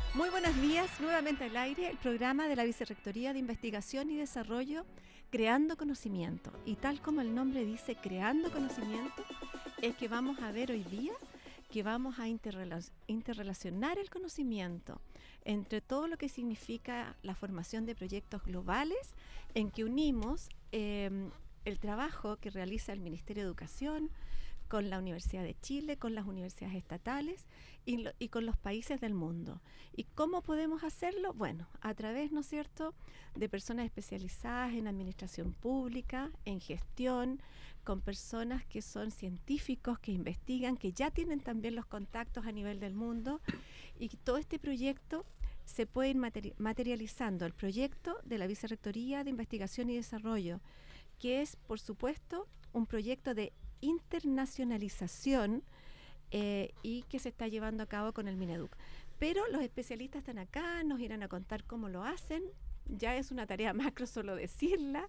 Muy buenos días, nuevamente al aire, el programa de la Vicerrectoría de Investigación y Desarrollo, Creando Conocimiento. Y tal como el nombre dice, Creando Conocimiento, es que vamos a ver hoy día que vamos a interrelacionar el conocimiento entre todo lo que significa la formación de proyectos globales, en que unimos el trabajo que realiza el Ministerio de Educación, con la Universidad de Chile, con las universidades estatales y con los países del mundo. ¿Y cómo podemos hacerlo? Bueno, a través, ¿no es cierto?, de personas especializadas en administración pública, en gestión, con personas que son científicos, que investigan, que ya tienen también los contactos a nivel del mundo, y todo este proyecto se puede ir materializando, el proyecto de la Vicerrectoría de Investigación y Desarrollo, que es, por supuesto, un proyecto de internacionalización y que se está llevando a cabo con el Mineduc. Pero los especialistas están acá, nos irán a contar cómo lo hacen. Ya es una tarea macro solo decirla.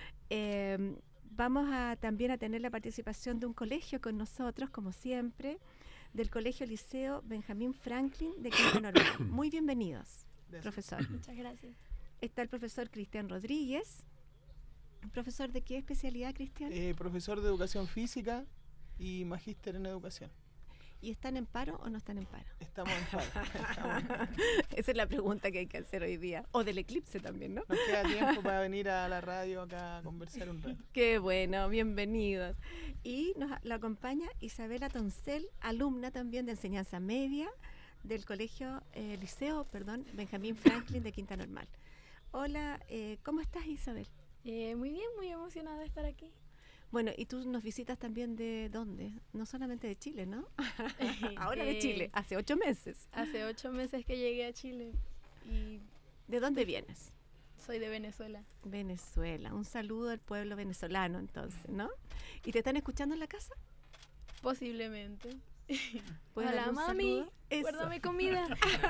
Vamos también a tener la participación de un colegio con nosotros, como siempre, del Colegio Liceo Benjamín Franklin de Quinta Normal. Muy bienvenidos, gracias, profesor. Muchas gracias. Está el profesor Cristian Rodríguez. ¿Profesor de qué especialidad, Cristian? Profesor de Educación Física y magíster en Educación. ¿Y están en paro o no están en paro? Estamos en paro. Esa es la pregunta que hay que hacer hoy día. O del eclipse también, ¿no? Nos queda tiempo para venir a la radio acá a conversar un rato. Qué bueno, bienvenidos. Y la acompaña Isabela Toncel, alumna también de enseñanza media del Colegio Liceo Benjamín Franklin de Quinta Normal. Hola, ¿cómo estás, Isabel? Muy bien, muy emocionada de estar aquí. Bueno, y tú nos visitas también de ¿dónde? No solamente de Chile, ¿no? Ahora de Chile, hace 8 meses. Hace 8 meses que llegué a Chile. Y ¿de dónde vienes? Soy de Venezuela. Venezuela, un saludo al pueblo venezolano entonces, ¿no? ¿Y te están escuchando en la casa? Posiblemente. Hola, mami, guárdame comida.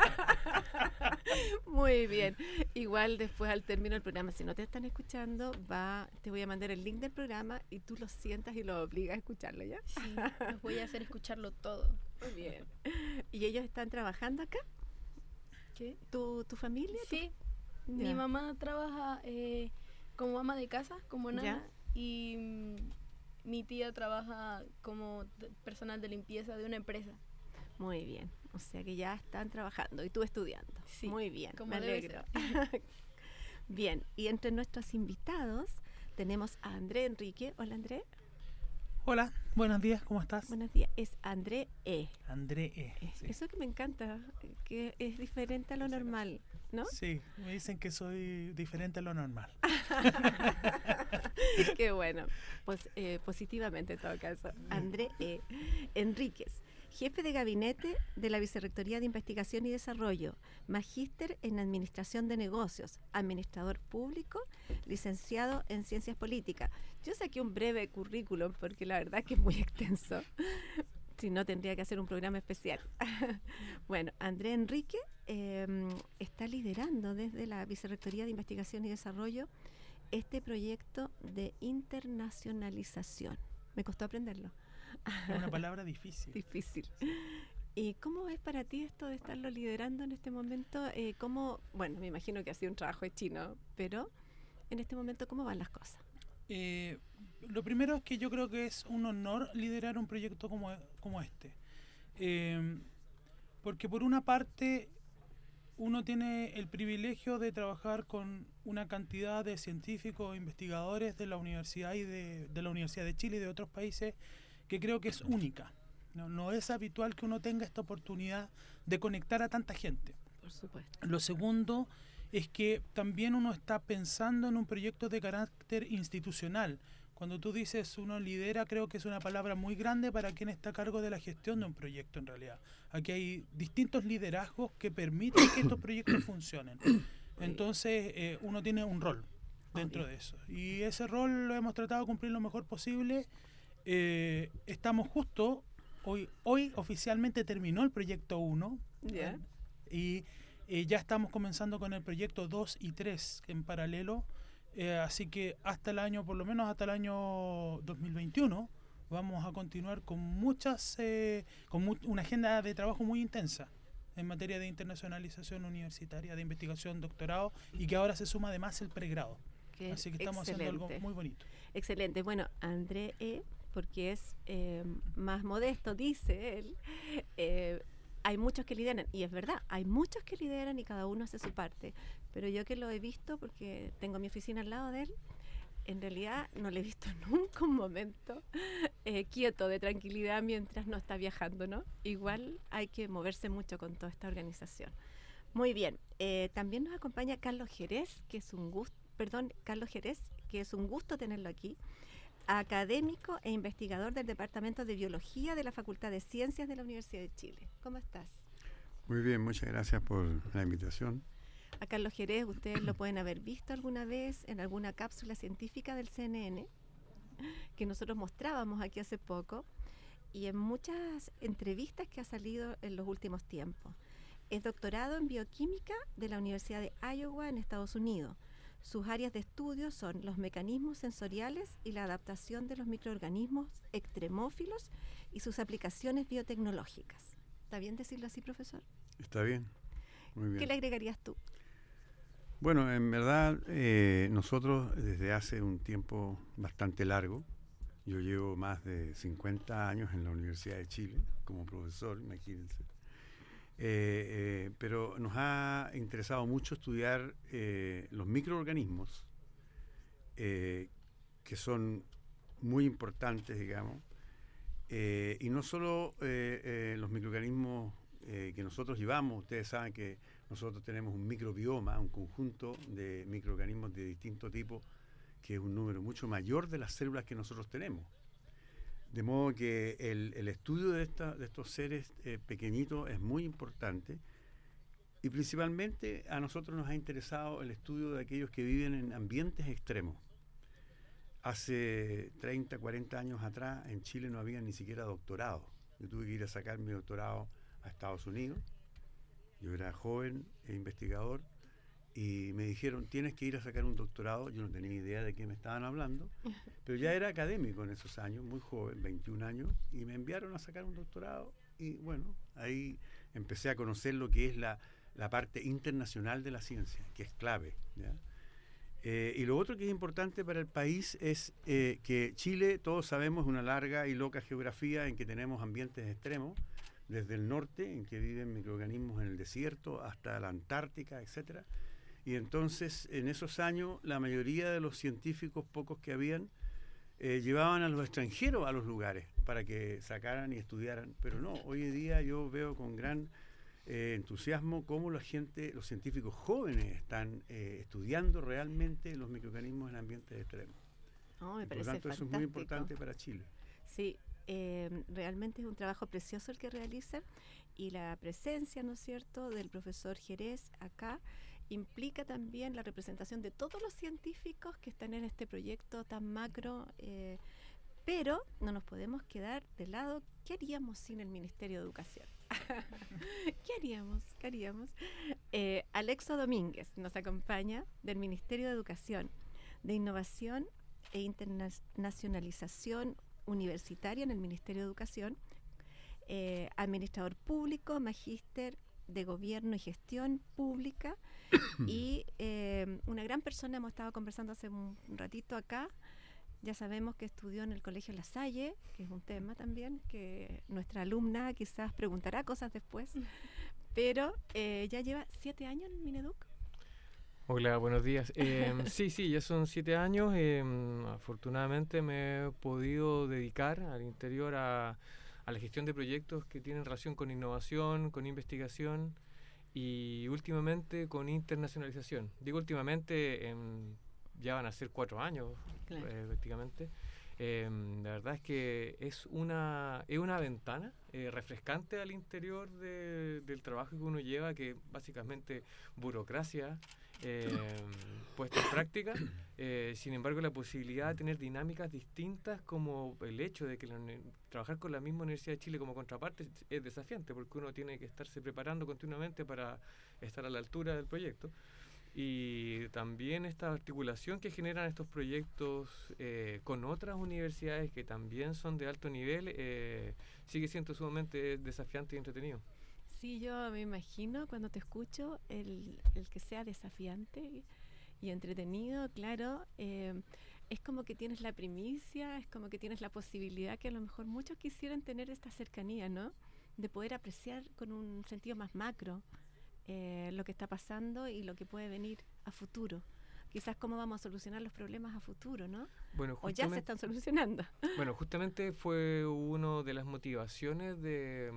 Muy bien. Igual después al término del programa, si no te están escuchando, te voy a mandar el link del programa y tú lo sientas y lo obligas a escucharlo, ¿ya? Sí, los voy a hacer escucharlo todo. Muy bien. ¿Y ellos están trabajando acá? ¿Qué? ¿Tu familia? Sí. Mi mamá trabaja como ama de casa, como nana, y mi tía trabaja como personal de limpieza de una empresa. Muy bien, o sea que ya están trabajando y tú estudiando. Sí, muy bien, como me alegro. Bien, y entre nuestros invitados tenemos a André Enrique. Hola, André. Hola, buenos días, ¿cómo estás? Buenos días, es André E. André E. Sí. Eso que me encanta, que es diferente a lo normal, ¿no? Sí, me dicen que soy diferente a lo normal. Qué bueno, pues positivamente en todo caso. André E. Enríquez, jefe de gabinete de la Vicerrectoría de Investigación y Desarrollo, magíster en Administración de Negocios, administrador público, licenciado en Ciencias Políticas. Yo saqué un breve currículum porque la verdad que es muy extenso. Si no, tendría que hacer un programa especial. Bueno, André Enrique está liderando desde la Vicerrectoría de Investigación y Desarrollo este proyecto de internacionalización. Me costó aprenderlo. Es una palabra difícil. Difícil. ¿Y cómo es para ti esto de estarlo liderando en este momento? Bueno, me imagino que ha sido un trabajo de chino, pero en este momento, ¿cómo van las cosas? Lo primero es que yo creo que es un honor liderar un proyecto como este. Porque por una parte uno tiene el privilegio de trabajar con una cantidad de científicos, investigadores de la universidad y de la Universidad de Chile y de otros países que creo que es única. No es habitual que uno tenga esta oportunidad de conectar a tanta gente. Por supuesto. Lo segundo es que también uno está pensando en un proyecto de carácter institucional. Cuando tú dices uno lidera, creo que es una palabra muy grande para quien está a cargo de la gestión de un proyecto en realidad. Aquí hay distintos liderazgos que permiten que estos proyectos funcionen. Entonces uno tiene un rol dentro de eso. Y ese rol lo hemos tratado de cumplir lo mejor posible. Estamos justo, hoy oficialmente terminó el proyecto 1. Y ya estamos comenzando con el proyecto 2 y 3 en paralelo, así que hasta el año, por lo menos hasta el año 2021, vamos a continuar con una agenda de trabajo muy intensa. en materia de internacionalización universitaria, de investigación, doctorado, y que ahora se suma además el pregrado. Así que estamos haciendo algo muy bonito. Excelente. Bueno, André, porque es más modesto, dice él, hay muchos que lideran, y es verdad, hay muchos que lideran y cada uno hace su parte, pero yo que lo he visto, porque tengo mi oficina al lado de él, en realidad no le he visto nunca un momento quieto, de tranquilidad mientras no está viajando, ¿no? Igual hay que moverse mucho con toda esta organización. Muy bien, también nos acompaña Carlos Jerez, que es un gusto, tenerlo aquí, académico e investigador del Departamento de Biología de la Facultad de Ciencias de la Universidad de Chile. ¿Cómo estás? Muy bien, muchas gracias por la invitación. A Carlos Jerez ustedes lo pueden haber visto alguna vez en alguna cápsula científica del CNN, que nosotros mostrábamos aquí hace poco, y en muchas entrevistas que ha salido en los últimos tiempos. Es doctorado en bioquímica de la Universidad de Iowa en Estados Unidos. Sus áreas de estudio son los mecanismos sensoriales y la adaptación de los microorganismos extremófilos y sus aplicaciones biotecnológicas. ¿Está bien decirlo así, profesor? Está bien, muy bien. ¿Qué le agregarías tú? Bueno, en verdad, nosotros desde hace un tiempo bastante largo, yo llevo más de 50 años en la Universidad de Chile como profesor, imagínense. Pero nos ha interesado mucho estudiar los microorganismos, que son muy importantes, digamos, y no solo los microorganismos que nosotros llevamos. Ustedes saben que nosotros tenemos un microbioma, un conjunto de microorganismos de distinto tipo, que es un número mucho mayor de las células que nosotros tenemos. De modo que el estudio de estos seres pequeñitos es muy importante, y principalmente a nosotros nos ha interesado el estudio de aquellos que viven en ambientes extremos. Hace 30, 40 años atrás en Chile no había ni siquiera doctorado. Yo tuve que ir a sacar mi doctorado a Estados Unidos. Yo era joven e investigador, y me dijeron, tienes que ir a sacar un doctorado. Yo no tenía idea de qué me estaban hablando, pero ya era académico en esos años, muy joven, 21 años, y me enviaron a sacar un doctorado, y bueno, ahí empecé a conocer lo que es la parte internacional de la ciencia, que es clave, ¿ya? Y lo otro que es importante para el país es que Chile, todos sabemos, es una larga y loca geografía en que tenemos ambientes extremos, desde el norte, en que viven microorganismos en el desierto, hasta la Antártica, etcétera. Y entonces, en esos años, la mayoría de los científicos, pocos que habían, llevaban a los extranjeros a los lugares para que sacaran y estudiaran. Pero no, hoy en día yo veo con gran entusiasmo cómo los científicos jóvenes están estudiando realmente los microorganismos en ambientes extremos. Oh, me parece por lo tanto, fantástico. Eso es muy importante para Chile. Sí, realmente es un trabajo precioso el que realizan, y la presencia, ¿no es cierto?, del profesor Jerez acá implica también la representación de todos los científicos que están en este proyecto tan macro, pero no nos podemos quedar de lado. ¿Qué haríamos sin el Ministerio de Educación? ¿Qué haríamos? Alexo Domínguez nos acompaña del Ministerio de Educación, de Innovación e Internacionalización Universitaria en el Ministerio de Educación, administrador público, magíster de Gobierno y Gestión Pública, y una gran persona. Hemos estado conversando hace un ratito acá. Ya sabemos que estudió en el Colegio La Salle, que es un tema también que nuestra alumna quizás preguntará cosas después, pero ya lleva 7 años en Mineduc. Hola, buenos días. Sí, ya son 7 años. Afortunadamente me he podido dedicar al interior a la gestión de proyectos que tienen relación con innovación, con investigación y últimamente con internacionalización. Digo últimamente, ya van a ser 4 años, claro, prácticamente. La verdad es que es una ventana refrescante al interior del trabajo que uno lleva, que básicamente burocracia puesta en práctica. Sin embargo, la posibilidad de tener dinámicas distintas, como el hecho de que trabajar con la misma Universidad de Chile como contraparte es desafiante, porque uno tiene que estarse preparando continuamente para estar a la altura del proyecto. Y también esta articulación que generan estos proyectos con otras universidades que también son de alto nivel sigue siendo sumamente desafiante y entretenido. Sí, yo me imagino cuando te escucho el que sea desafiante y entretenido, claro, es como que tienes la primicia, es como que tienes la posibilidad que a lo mejor muchos quisieran tener esta cercanía, ¿no? De poder apreciar con un sentido más macro lo que está pasando y lo que puede venir a futuro. Quizás cómo vamos a solucionar los problemas a futuro, ¿no? Bueno, o ya se están solucionando. Bueno, justamente fue una de las motivaciones de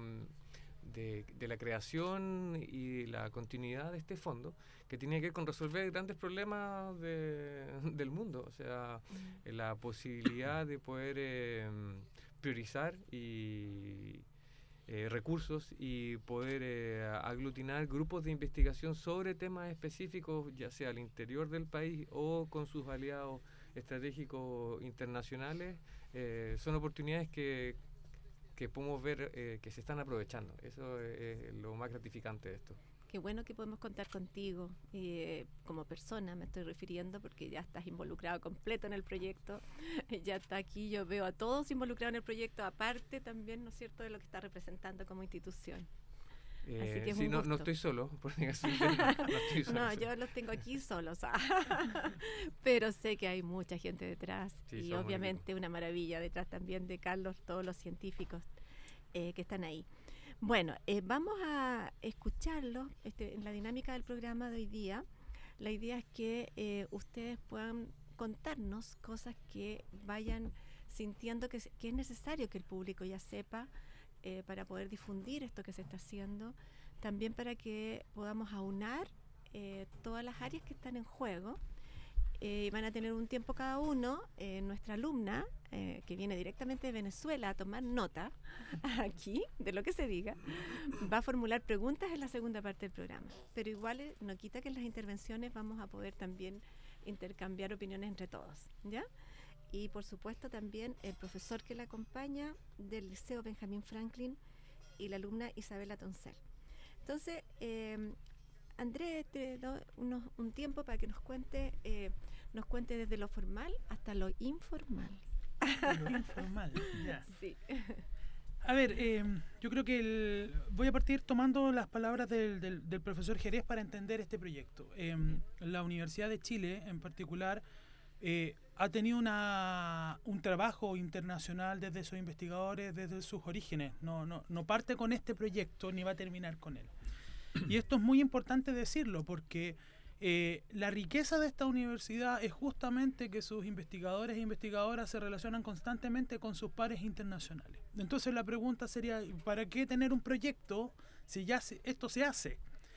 la creación y la continuidad de este fondo, que tiene que ver con resolver grandes problemas del mundo, o sea, la posibilidad de poder priorizar y recursos y poder aglutinar grupos de investigación sobre temas específicos, ya sea al interior del país o con sus aliados estratégicos internacionales. Son oportunidades que podemos ver que se están aprovechando. Eso es lo más gratificante de esto. Qué bueno que podemos contar contigo como persona, me estoy refiriendo, porque ya estás involucrado completo en el proyecto, ya está aquí, yo veo a todos involucrados en el proyecto, aparte también, ¿no es cierto?, de lo que está representando como institución. Así que es sí, un no gusto. estoy solo, no estoy solo. No, yo los tengo aquí solos, pero sé que hay mucha gente detrás, Sí, y somos obviamente una maravilla detrás también de Carlos, todos los científicos que están ahí. Bueno, vamos a escucharlos en la dinámica del programa de hoy día. La idea es que ustedes puedan contarnos cosas que vayan sintiendo que es necesario que el público ya sepa para poder difundir esto que se está haciendo, también para que podamos aunar todas las áreas que están en juego. Van a tener un tiempo cada uno. Nuestra alumna, que viene directamente de Venezuela a tomar nota aquí de lo que se diga, va a formular preguntas en la segunda parte del programa. Pero igual no quita que en las intervenciones vamos a poder también intercambiar opiniones entre todos, ¿ya? Y por supuesto también el profesor que la acompaña del Liceo Benjamín Franklin y la alumna Isabela Toncel. Entonces, Andrés, te doy un tiempo para que nos cuente desde lo formal hasta lo informal. Lo informal, ya. Sí. A ver, yo creo que voy a partir tomando las palabras del profesor Jerez para entender este proyecto. La Universidad de Chile, en particular, ha tenido un trabajo internacional desde sus investigadores, desde sus orígenes. No parte con este proyecto ni va a terminar con él. Y esto es muy importante decirlo porque la riqueza de esta universidad es justamente que sus investigadores e investigadoras se relacionan constantemente con sus pares internacionales. Entonces la pregunta sería, ¿para qué tener un proyecto si ya esto se hace?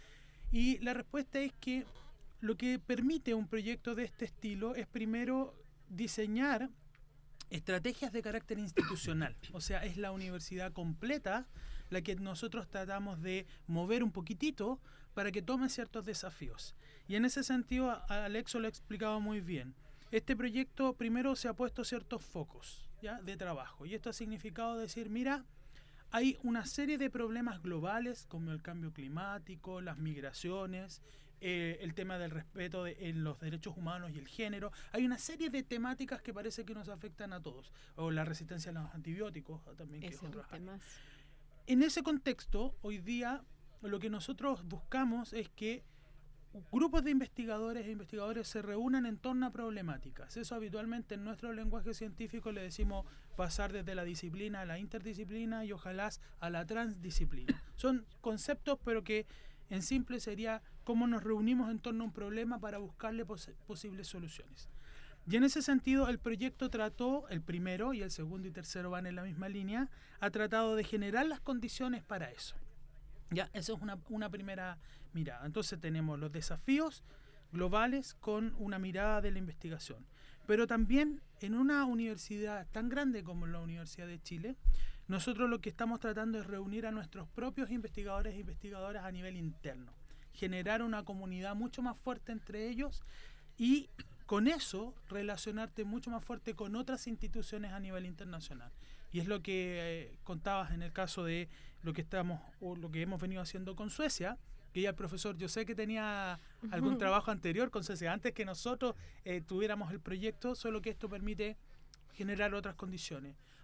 Y la respuesta es que lo que permite un proyecto de este estilo es primero diseñar estrategias de carácter institucional. O sea, es la universidad completa la que nosotros tratamos de mover un poquitito para que tome ciertos desafíos. Y en ese sentido, Alexo lo ha explicado muy bien. Este proyecto primero se ha puesto ciertos focos, ¿ya?, de trabajo. Y esto ha significado decir, mira, hay una serie de problemas globales como el cambio climático, las migraciones, el tema del respeto en los derechos humanos y el género. Hay una serie de temáticas que parece que nos afectan a todos. O la resistencia a los antibióticos también, que es otro tema. En ese contexto, hoy día, lo que nosotros buscamos es que grupos de investigadores e investigadores se reúnan en torno a problemáticas. Eso habitualmente en nuestro lenguaje científico le decimos pasar desde la disciplina a la interdisciplina y ojalá a la transdisciplina. Son conceptos, pero que en simple sería cómo nos reunimos en torno a un problema para buscarle posibles soluciones. Y en ese sentido el proyecto trató, el primero y el segundo y tercero van en la misma línea, ha tratado de generar las condiciones para eso. Ya, eso es una primera mirada. Entonces tenemos los desafíos globales con una mirada de la investigación. Pero también en una universidad tan grande como la Universidad de Chile, nosotros lo que estamos tratando es reunir a nuestros propios investigadores e investigadoras a nivel interno, generar una comunidad mucho más fuerte entre ellos y con eso relacionarte mucho más fuerte con otras instituciones a nivel internacional. Y es lo que contabas en el caso de lo que hemos venido haciendo con Suecia, que ya el profesor, yo sé que tenía algún trabajo anterior con Suecia, antes que nosotros tuviéramos el proyecto, solo que esto permite generar otras condiciones.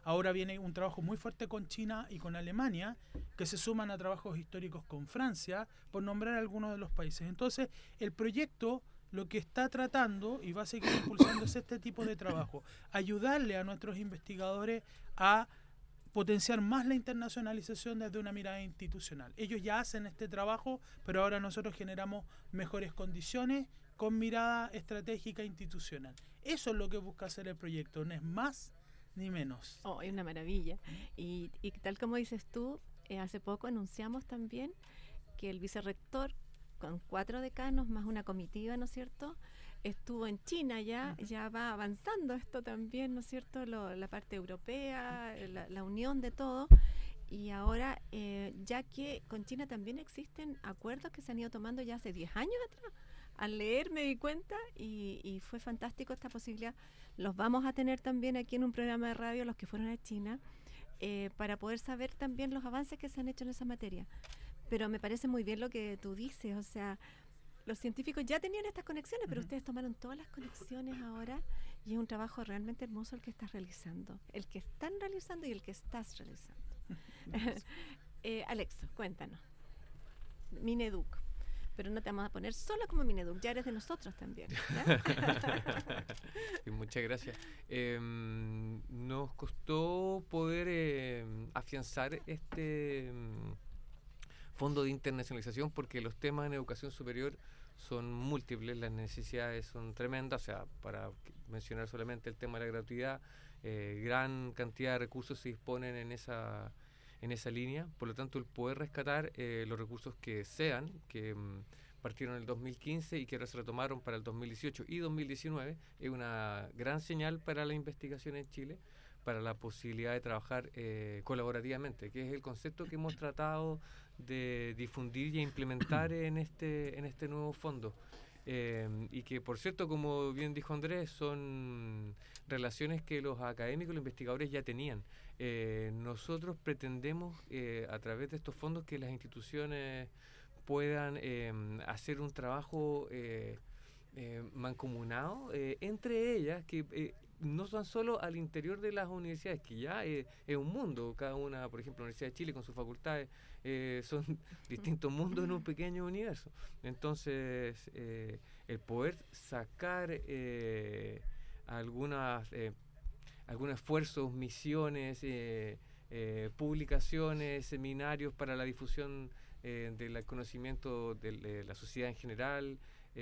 Ahora viene un trabajo muy fuerte con China y con Alemania, que se suman a trabajos históricos con Francia, por nombrar algunos de los países. Entonces, el proyecto lo que está tratando y va a seguir impulsando es este tipo de trabajo, ayudarle a nuestros investigadores a potenciar más la internacionalización desde una mirada institucional. Ellos ya hacen este trabajo, pero ahora nosotros generamos mejores condiciones con mirada estratégica institucional. Eso es lo que busca hacer el proyecto, no es más ni menos. Oh, es una maravilla. Y tal como dices tú, hace poco anunciamos también que el vicerrector, con 4 decanos más una comitiva, ¿no es cierto?, estuvo en China ya, ya va avanzando esto también, ¿no es cierto?, la parte europea, la unión de todo. Y ahora, ya que con China también existen acuerdos que se han ido tomando ya hace 10 años atrás, al leer me di cuenta y fue fantástico esta posibilidad. Los vamos a tener también aquí en un programa de radio, los que fueron a China, para poder saber también los avances que se han hecho en esa materia. Pero me parece muy bien lo que tú dices, o sea, los científicos ya tenían estas conexiones, pero ustedes tomaron todas las conexiones ahora y es un trabajo realmente hermoso el que estás realizando, el que están realizando y el que estás realizando. Alexo, cuéntanos. Mineduc. Pero no te vamos a poner solo como Mineduc, ya eres de nosotros también. Muchas gracias. Nos costó poder afianzar este fondo de internacionalización porque los temas en educación superior son múltiples, las necesidades son tremendas, o sea, para mencionar solamente el tema de la gratuidad, gran cantidad de recursos se disponen en esa línea, por lo tanto el poder rescatar los recursos que sean, que partieron en el 2015 y que ahora se retomaron para el 2018 y 2019, es una gran señal para la investigación en Chile, para la posibilidad de trabajar colaborativamente, que es el concepto que hemos tratado de difundir y implementar en este nuevo fondo. Y que, por cierto, como bien dijo Andrés, son relaciones que los académicos, los investigadores ya tenían. Nosotros pretendemos, a través de estos fondos, que las instituciones puedan hacer un trabajo mancomunado entre ellas, que no tan solo al interior de las universidades, que ya es un mundo, cada una, por ejemplo, la Universidad de Chile con sus facultades son distintos mundos en un pequeño universo. Entonces, el poder sacar algunos esfuerzos, misiones, publicaciones, seminarios para la difusión del conocimiento de la sociedad en general,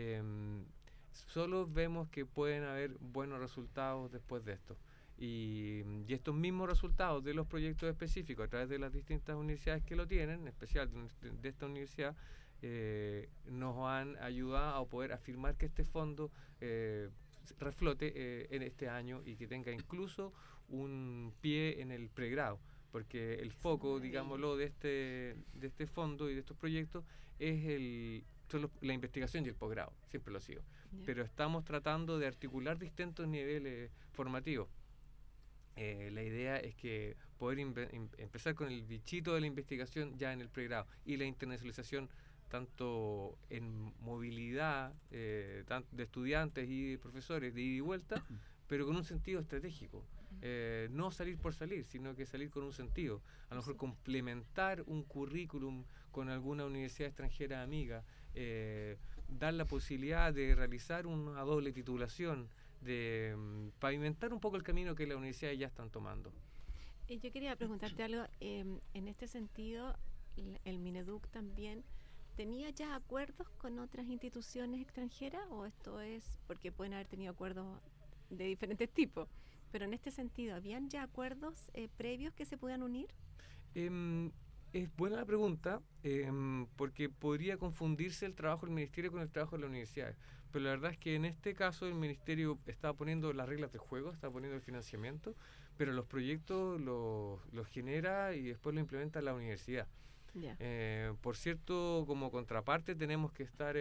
solo vemos que pueden haber buenos resultados después de esto. Y estos mismos resultados de los proyectos específicos a través de las distintas universidades que lo tienen, en especial de esta universidad, nos han ayudado a poder afirmar que este fondo reflote en este año y que tenga incluso un pie en el pregrado, porque el foco, digámoslo, de este fondo y de estos proyectos es la investigación y el posgrado, siempre lo ha sido. Yeah. Pero estamos tratando de articular distintos niveles formativos. La idea es que poder empezar con el bichito de la investigación ya en el pregrado y la internacionalización tanto en movilidad tanto de estudiantes y de profesores de ida y vuelta, pero con un sentido estratégico. No salir por salir, sino que salir con un sentido. A lo mejor complementar un currículum con alguna universidad extranjera amiga, dar la posibilidad de realizar una doble titulación, de pavimentar un poco el camino que las universidades ya están tomando. Yo quería preguntarte algo, en este sentido, el Mineduc también ¿tenía ya acuerdos con otras instituciones extranjeras o esto es porque pueden haber tenido acuerdos de diferentes tipos? Pero en este sentido, ¿habían ya acuerdos previos que se puedan unir? Es buena la pregunta, porque podría confundirse el trabajo del Ministerio con el trabajo de las universidades. Pero la verdad es que en este caso el Ministerio está poniendo las reglas de juego, está poniendo el financiamiento, pero los proyectos los genera y después lo implementa la universidad. Yeah. Por cierto, como contraparte tenemos que estar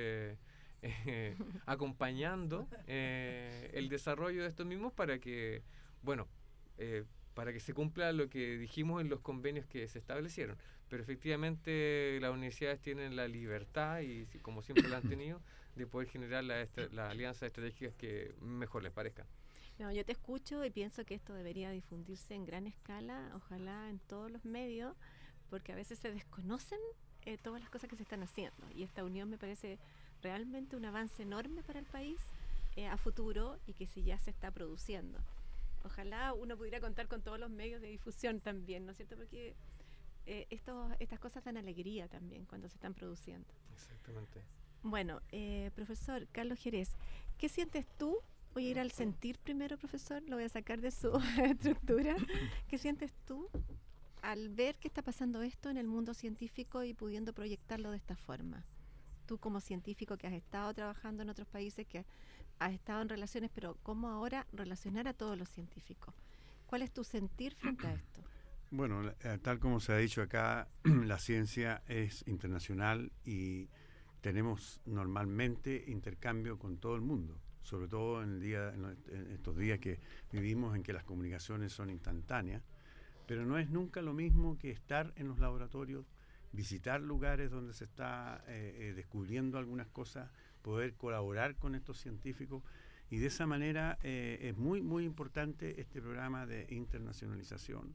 acompañando el desarrollo de estos mismos para que, para que se cumpla lo que dijimos en los convenios que se establecieron. Pero efectivamente las universidades tienen la libertad, y como siempre la han tenido, de poder generar las alianzas estratégicas que mejor les parezcan. No, yo te escucho y pienso que esto debería difundirse en gran escala, ojalá en todos los medios, porque a veces se desconocen todas las cosas que se están haciendo. Y esta unión me parece realmente un avance enorme para el país a futuro y que si ya se está produciendo. Ojalá uno pudiera contar con todos los medios de difusión también, ¿no es cierto? Porque estas cosas dan alegría también cuando se están produciendo. Exactamente. Bueno, profesor Carlos Jerez, ¿qué sientes tú? Voy a ir al sentir primero, profesor, lo voy a sacar de su estructura. ¿Qué sientes tú al ver que está pasando esto en el mundo científico y pudiendo proyectarlo de esta forma? Tú como científico que has estado trabajando en otros países, que has estado en relaciones, pero ¿cómo ahora relacionar a todos los científicos? ¿Cuál es tu sentir frente a esto? Bueno, tal como se ha dicho acá, la ciencia es internacional y tenemos normalmente intercambio con todo el mundo, sobre todo en estos días que vivimos en que las comunicaciones son instantáneas, pero no es nunca lo mismo que estar en los laboratorios, visitar lugares donde se está descubriendo algunas cosas, poder colaborar con estos científicos, y de esa manera es muy, muy importante este programa de internacionalización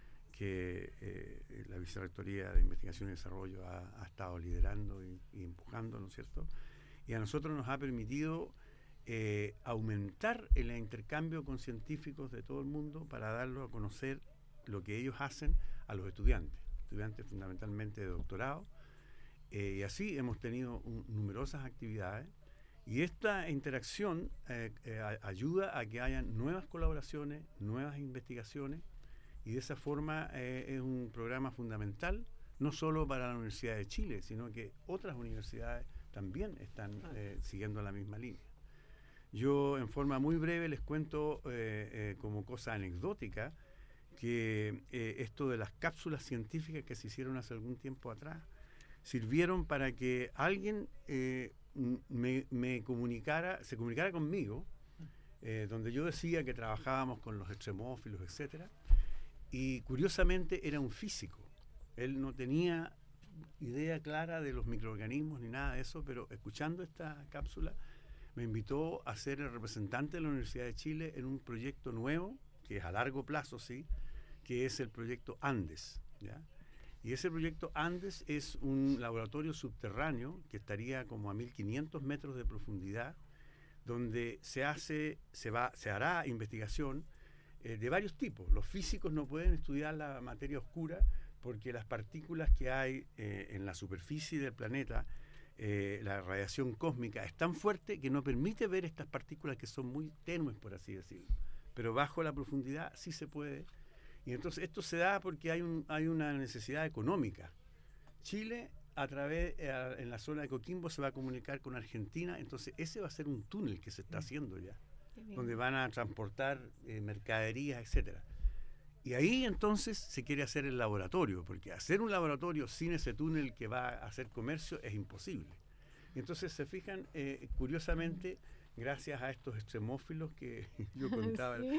que la Vicerrectoría de Investigación y Desarrollo ha estado liderando y empujando, ¿no es cierto? Y a nosotros nos ha permitido aumentar el intercambio con científicos de todo el mundo para darlo a conocer lo que ellos hacen a los estudiantes fundamentalmente de doctorado, y así hemos tenido numerosas actividades, y esta interacción ayuda a que hayan nuevas colaboraciones, nuevas investigaciones, y de esa forma es un programa fundamental, no solo para la Universidad de Chile, sino que otras universidades también están siguiendo la misma línea. Yo en forma muy breve les cuento como cosa anecdótica que esto de las cápsulas científicas que se hicieron hace algún tiempo atrás sirvieron para que alguien se comunicara conmigo, donde yo decía que trabajábamos con los extremófilos, etcétera, y curiosamente era un físico. Él no tenía idea clara de los microorganismos ni nada de eso, pero escuchando esta cápsula me invitó a ser el representante de la Universidad de Chile en un proyecto nuevo, que es a largo plazo, sí, que es el proyecto Andes, ¿ya? Y ese proyecto Andes es un laboratorio subterráneo que estaría como a 1500 metros de profundidad, donde se hará investigación de varios tipos. Los físicos no pueden estudiar la materia oscura porque las partículas que hay en la superficie del planeta, la radiación cósmica es tan fuerte que no permite ver estas partículas que son muy tenues, por así decirlo. Pero bajo la profundidad sí se puede. Y entonces esto se da porque hay una necesidad económica. Chile, en la zona de Coquimbo, se va a comunicar con Argentina, entonces ese va a ser un túnel que se está haciendo ya, donde van a transportar mercaderías, etcétera. Y ahí entonces se quiere hacer el laboratorio, porque hacer un laboratorio sin ese túnel que va a hacer comercio es imposible. Entonces se fijan, curiosamente, gracias a estos extremófilos que yo contaba, ¿Sí?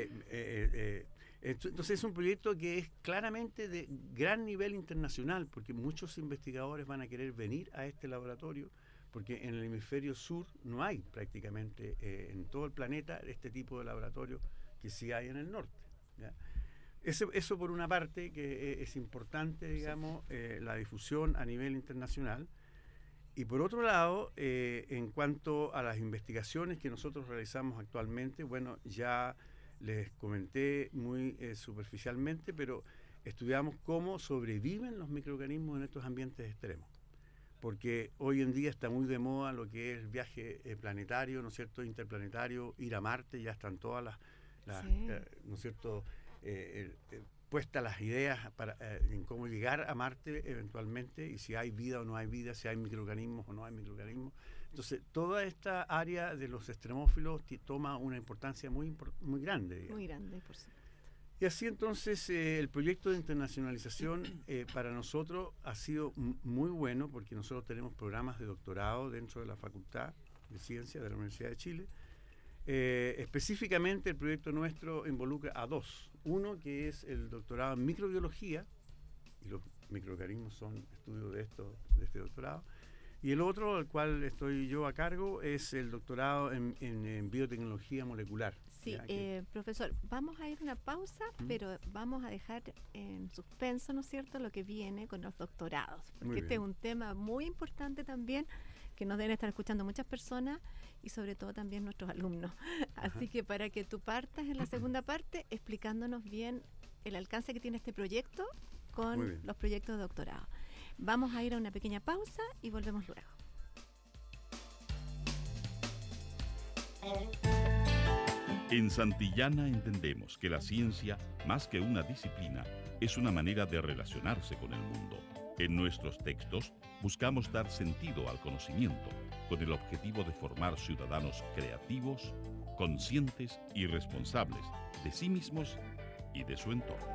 Entonces es un proyecto que es claramente de gran nivel internacional, porque muchos investigadores van a querer venir a este laboratorio, porque en el hemisferio sur no hay prácticamente en todo el planeta este tipo de laboratorio que sí hay en el norte, ¿ya? Eso por una parte, que es importante, digamos, la difusión a nivel internacional. Y por otro lado, en cuanto a las investigaciones que nosotros realizamos actualmente, bueno, ya les comenté muy superficialmente, pero estudiamos cómo sobreviven los microorganismos en estos ambientes extremos. Porque hoy en día está muy de moda lo que es el viaje planetario, ¿no es cierto?, interplanetario, ir a Marte, ya están todas las Sí. ¿no es cierto?, puestas las ideas en cómo llegar a Marte eventualmente, y si hay vida o no hay vida, si hay microorganismos o no hay microorganismos. Entonces, toda esta área de los extremófilos toma una importancia muy grande, digamos. Muy grande, por supuesto. Y así entonces el proyecto de internacionalización para nosotros ha sido muy bueno, porque nosotros tenemos programas de doctorado dentro de la Facultad de Ciencias de la Universidad de Chile. Específicamente el proyecto nuestro involucra a dos. Uno que es el doctorado en microbiología, y los microorganismos son estudios de este doctorado. Y el otro, al cual estoy yo a cargo, es el doctorado en biotecnología molecular. Sí, profesor, vamos a ir a una pausa, pero vamos a dejar en suspenso, ¿no es cierto?, lo que viene con los doctorados, porque este es un tema muy importante también, que nos deben estar escuchando muchas personas y sobre todo también nuestros alumnos. Así que para que tú partas en la segunda parte explicándonos bien el alcance que tiene este proyecto con los proyectos de doctorado. Vamos a ir a una pequeña pausa y volvemos luego. En Santillana entendemos que la ciencia, más que una disciplina, es una manera de relacionarse con el mundo. En nuestros textos buscamos dar sentido al conocimiento, con el objetivo de formar ciudadanos creativos, conscientes y responsables de sí mismos y de su entorno.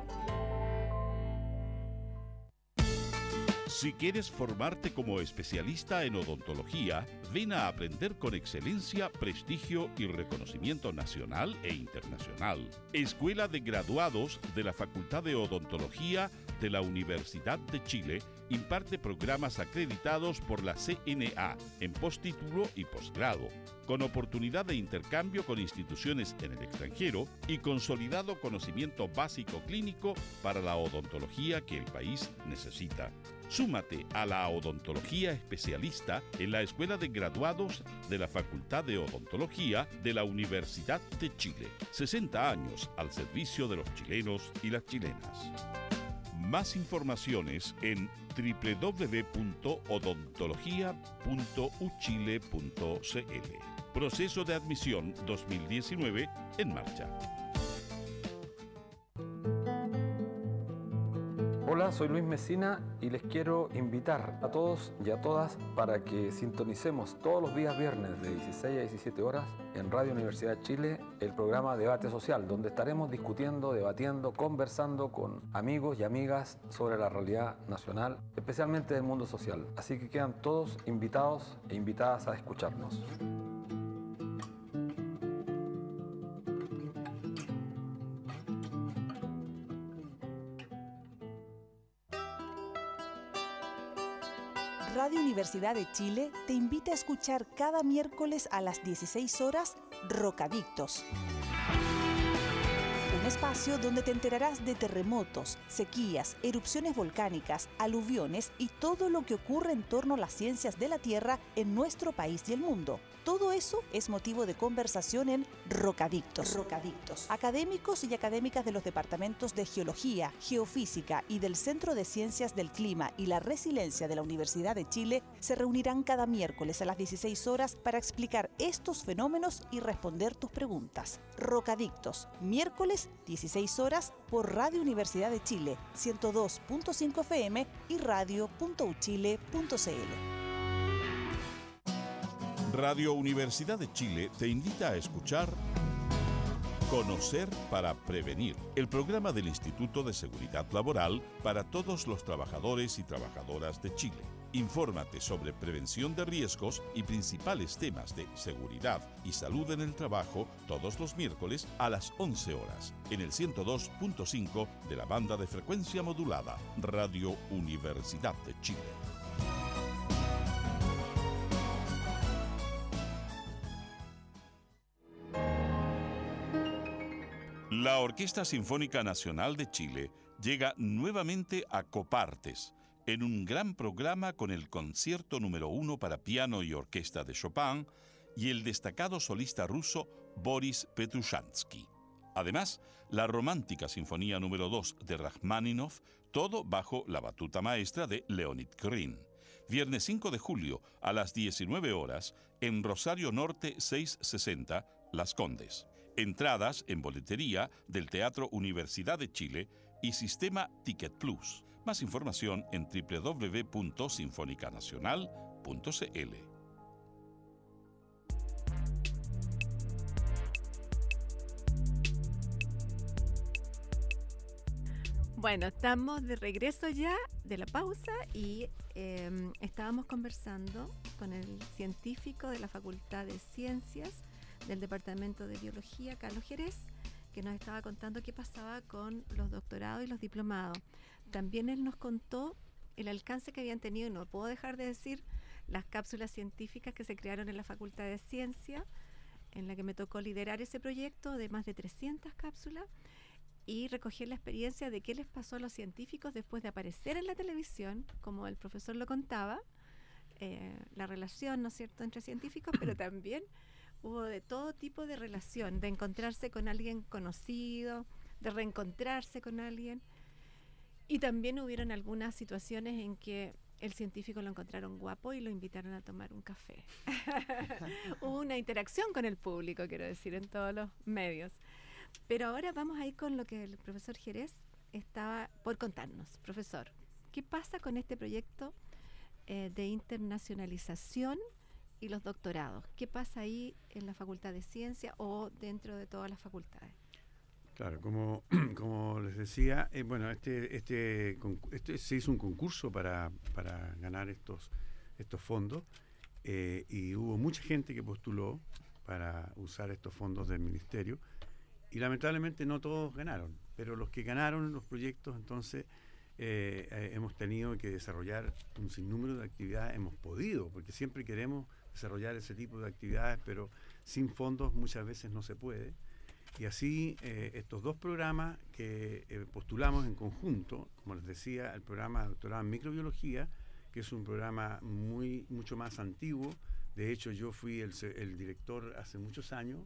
Si quieres formarte como especialista en odontología, ven a aprender con excelencia, prestigio y reconocimiento nacional e internacional. Escuela de Graduados de la Facultad de Odontología de la Universidad de Chile imparte programas acreditados por la CNA en postítulo y posgrado, con oportunidad de intercambio con instituciones en el extranjero y consolidado conocimiento básico clínico para la odontología que el país necesita. Súmate a la odontología especialista en la Escuela de Graduados de la Facultad de Odontología de la Universidad de Chile. 60 años al servicio de los chilenos y las chilenas. Más informaciones en www.odontologia.uchile.cl. Proceso de admisión 2019 en marcha. Hola, soy Luis Mesina y les quiero invitar a todos y a todas para que sintonicemos todos los días viernes de 16 a 17 horas en Radio Universidad de Chile el programa Debate Social, donde estaremos discutiendo, debatiendo, conversando con amigos y amigas sobre la realidad nacional, especialmente del mundo social. Así que quedan todos invitados e invitadas a escucharnos. Radio Universidad de Chile te invita a escuchar cada miércoles a las 16 horas Rocadictos. Un espacio donde te enterarás de terremotos, sequías, erupciones volcánicas, aluviones y todo lo que ocurre en torno a las ciencias de la Tierra en nuestro país y el mundo. Todo eso es motivo de conversación en Rocadictos. Académicos y académicas de los departamentos de Geología, Geofísica y del Centro de Ciencias del Clima y la Resiliencia de la Universidad de Chile se reunirán cada miércoles a las 16 horas para explicar estos fenómenos y responder tus preguntas. Rocadictos, miércoles 16 horas por Radio Universidad de Chile, 102.5 FM y radio.uchile.cl. Radio Universidad de Chile te invita a escuchar Conocer para Prevenir, el programa del Instituto de Seguridad Laboral para todos los trabajadores y trabajadoras de Chile. Infórmate sobre prevención de riesgos y principales temas de seguridad y salud en el trabajo todos los miércoles a las 11 horas en el 102.5 de la banda de frecuencia modulada Radio Universidad de Chile. La Orquesta Sinfónica Nacional de Chile llega nuevamente a Copartes, en un gran programa con el concierto número 1 para piano y orquesta de Chopin y el destacado solista ruso Boris Petrushansky. Además, la romántica Sinfonía número 2 de Rachmaninoff, todo bajo la batuta maestra de Leonid Krin. Viernes 5 de julio a las 19 horas en Rosario Norte 660, Las Condes. Entradas en boletería del Teatro Universidad de Chile y Sistema Ticket Plus. Más información en www.sinfonicanacional.cl. Bueno, estamos de regreso ya de la pausa y estábamos conversando con el científico de la Facultad de Ciencias del Departamento de Biología, Carlos Jerez, que nos estaba contando qué pasaba con los doctorados y los diplomados. También él nos contó el alcance que habían tenido, y no puedo dejar de decir, las cápsulas científicas que se crearon en la Facultad de Ciencia en la que me tocó liderar ese proyecto de más de 300 cápsulas y recoger la experiencia de qué les pasó a los científicos después de aparecer en la televisión, como el profesor lo contaba, la relación, ¿no es cierto?, entre científicos, pero también hubo de todo tipo de relación, de encontrarse con alguien conocido, de reencontrarse con alguien, y también hubieron algunas situaciones en que el científico lo encontraron guapo y lo invitaron a tomar un café. Hubo una interacción con el público, quiero decir, en todos los medios. Pero ahora vamos a ir con lo que el profesor Jerez estaba por contarnos. Profesor, ¿qué pasa con este proyecto de internacionalización y los doctorados? ¿Qué pasa ahí en la Facultad de Ciencia o dentro de todas las facultades? Claro, como les decía, bueno, este se hizo un concurso para ganar estos fondos y hubo mucha gente que postuló para usar estos fondos del ministerio y lamentablemente no todos ganaron, pero los que ganaron los proyectos, entonces hemos tenido que desarrollar un sinnúmero de actividades, hemos podido, porque siempre queremos desarrollar ese tipo de actividades, pero sin fondos muchas veces no se puede. Y así estos dos programas que postulamos en conjunto, como les decía, el programa de doctorado en microbiología, que es un programa mucho más antiguo. De hecho, yo fui el director hace muchos años,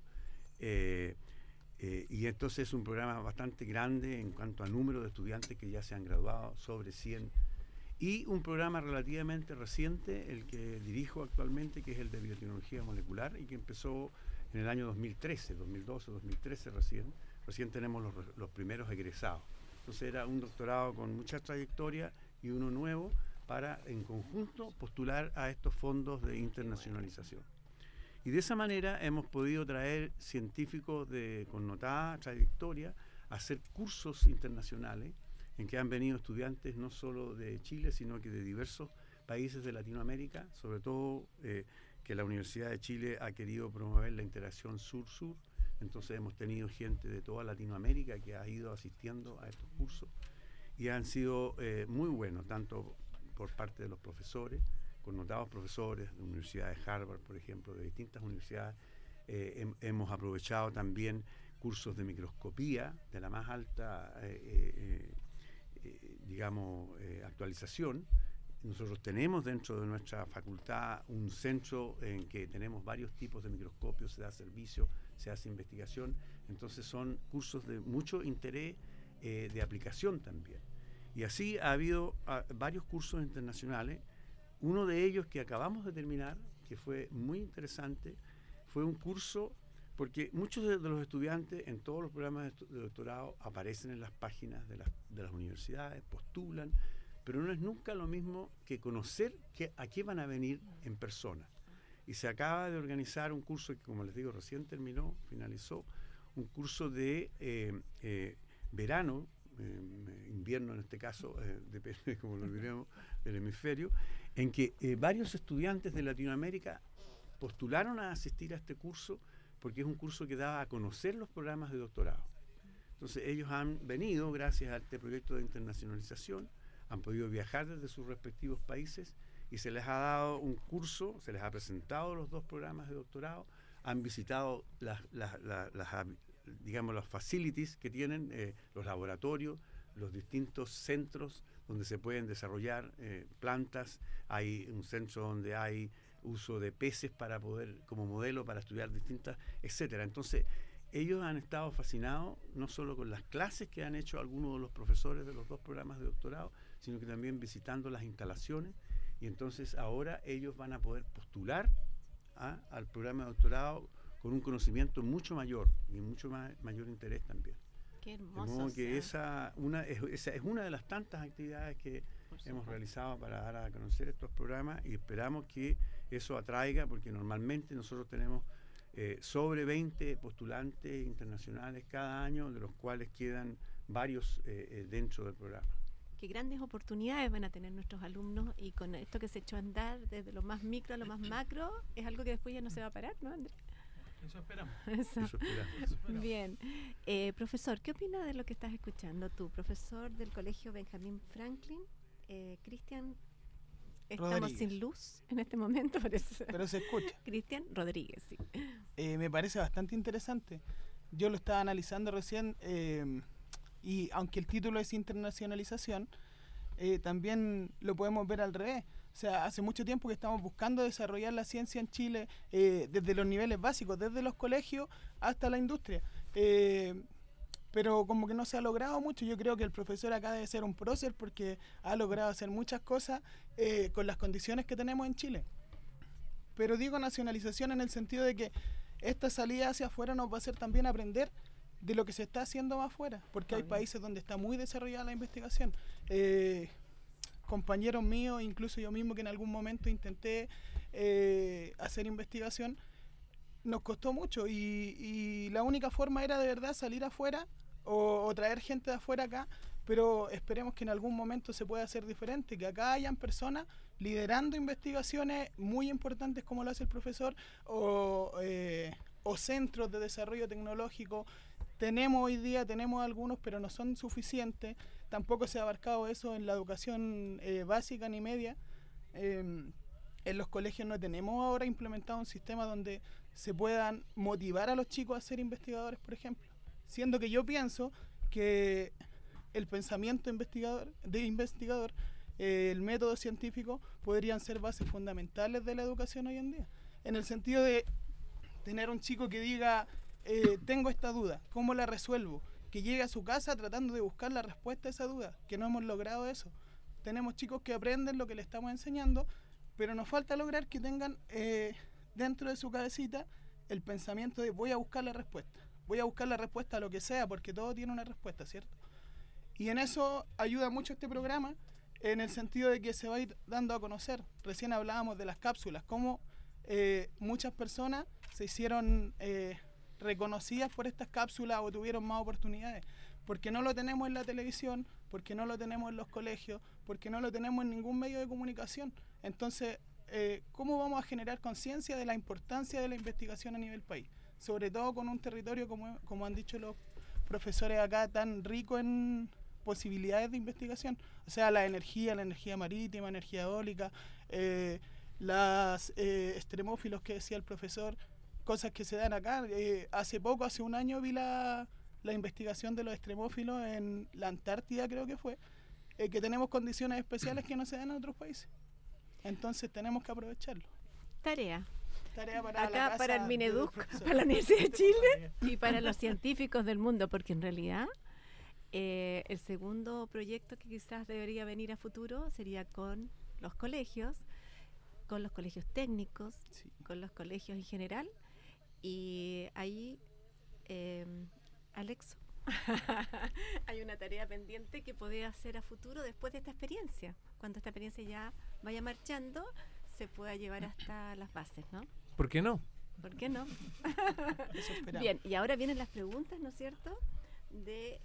y entonces es un programa bastante grande en cuanto a número de estudiantes que ya se han graduado, sobre 100. Y un programa relativamente reciente, el que dirijo actualmente, que es el de biotecnología molecular, y que empezó en el año 2013, 2012, 2013 recién tenemos los primeros egresados. Entonces era un doctorado con mucha trayectoria y uno nuevo para en conjunto postular a estos fondos de internacionalización. Y de esa manera hemos podido traer científicos de connotada trayectoria a hacer cursos internacionales en que han venido estudiantes no solo de Chile, sino que de diversos países de Latinoamérica, sobre todo que la Universidad de Chile ha querido promover la interacción sur-sur, entonces hemos tenido gente de toda Latinoamérica que ha ido asistiendo a estos cursos y han sido muy buenos, tanto por parte de los profesores, connotados profesores de la Universidad de Harvard, por ejemplo, de distintas universidades. Hemos aprovechado también cursos de microscopía de la más alta, actualización. Nosotros tenemos dentro de nuestra facultad un centro en que tenemos varios tipos de microscopios, se da servicio, se hace investigación, entonces son cursos de mucho interés de aplicación también. Y así ha habido varios cursos internacionales. Uno de ellos que acabamos de terminar, que fue muy interesante, fue un curso, porque muchos de los estudiantes en todos los programas de doctorado aparecen en las páginas de las universidades, postulan, pero no es nunca lo mismo que conocer a qué van a venir en persona. Y se acaba de organizar un curso que, como les digo, recién finalizó, un curso de verano, invierno en este caso, depende de cómo lo miremos, del hemisferio, en que varios estudiantes de Latinoamérica postularon a asistir a este curso porque es un curso que da a conocer los programas de doctorado. Entonces ellos han venido gracias a este proyecto de internacionalización, han podido viajar desde sus respectivos países y se les ha dado un curso, se les ha presentado los dos programas de doctorado, han visitado las facilities que tienen, los laboratorios, los distintos centros donde se pueden desarrollar plantas. Hay un centro donde hay uso de peces como modelo para estudiar distintas, etcétera. Entonces, ellos han estado fascinados no solo con las clases que han hecho algunos de los profesores de los dos programas de doctorado, sino que también visitando las instalaciones, y entonces ahora ellos van a poder postular al programa de doctorado con un conocimiento mucho mayor y mucho mayor interés también. Qué hermoso. De modo que esa es una de las tantas actividades que hemos realizado para dar a conocer estos programas, y esperamos que eso atraiga, porque normalmente nosotros tenemos sobre 20 postulantes internacionales cada año, de los cuales quedan varios dentro del programa. Qué grandes oportunidades van a tener nuestros alumnos, y con esto que se echó a andar desde lo más micro a lo más macro, es algo que después ya no se va a parar, ¿no, Andrés? Eso esperamos. Eso esperamos. Bien. Profesor, ¿qué opina de lo que estás escuchando tú? Profesor del Colegio Benjamin Franklin, Cristian Estamos Rodríguez. sin luz en este momento, parece. Pero se escucha. Cristian Rodríguez, sí. Me parece bastante interesante. Yo lo estaba analizando recién y aunque el título es internacionalización, también lo podemos ver al revés. O sea, hace mucho tiempo que estamos buscando desarrollar la ciencia en Chile desde los niveles básicos, desde los colegios hasta la industria. Pero como que no se ha logrado mucho. Yo creo que el profesor acá debe ser un prócer porque ha logrado hacer muchas cosas con las condiciones que tenemos en Chile. Pero digo nacionalización en el sentido de que esta salida hacia afuera nos va a hacer también aprender de lo que se está haciendo más afuera, porque hay países donde está muy desarrollada la investigación. Compañeros míos, incluso yo mismo que en algún momento intenté hacer investigación, nos costó mucho y la única forma era de verdad salir afuera o traer gente de afuera acá, pero esperemos que en algún momento se pueda hacer diferente, que acá hayan personas liderando investigaciones muy importantes como lo hace el profesor o centros de desarrollo tecnológico. Tenemos hoy día, tenemos algunos, pero no son suficientes. Tampoco se ha abarcado eso en la educación básica ni media. En los colegios no tenemos ahora implementado un sistema donde se puedan motivar a los chicos a ser investigadores, por ejemplo. Siendo que yo pienso que el pensamiento investigador, el método científico, podrían ser bases fundamentales de la educación hoy en día. En el sentido de tener un chico que diga, tengo esta duda, ¿cómo la resuelvo? Que llegue a su casa tratando de buscar la respuesta a esa duda, que no hemos logrado eso. Tenemos chicos que aprenden lo que le estamos enseñando, pero nos falta lograr que tengan dentro de su cabecita el pensamiento de voy a buscar la respuesta a lo que sea, porque todo tiene una respuesta, ¿cierto? Y en eso ayuda mucho este programa, en el sentido de que se va a ir dando a conocer. Recién hablábamos de las cápsulas, cómo muchas personas se hicieron reconocidas por estas cápsulas o tuvieron más oportunidades, porque no lo tenemos en la televisión, porque no lo tenemos en los colegios, porque no lo tenemos en ningún medio de comunicación. Entonces, ¿cómo vamos a generar conciencia de la importancia de la investigación a nivel país? Sobre todo con un territorio, como han dicho los profesores acá, tan rico en posibilidades de investigación. O sea, la energía marítima, energía eólica, las extremófilos que decía el profesor, cosas que se dan acá. Hace un año vi la investigación de los extremófilos en la Antártida, creo que fue, que tenemos condiciones especiales que no se dan en otros países. Entonces tenemos que aprovecharlo. Tarea para acá para el Mineduc, para la Universidad de Chile y para los científicos del mundo, porque en realidad el segundo proyecto que quizás debería venir a futuro sería con los colegios técnicos, sí, con los colegios en general. Y ahí, Alex, hay una tarea pendiente que podés hacer a futuro después de esta experiencia. Cuando esta experiencia ya vaya marchando, se pueda llevar hasta las bases, ¿no? ¿Por qué no? ¿Por qué no? Eso esperamos. Bien, y ahora vienen las preguntas, ¿no es cierto?, de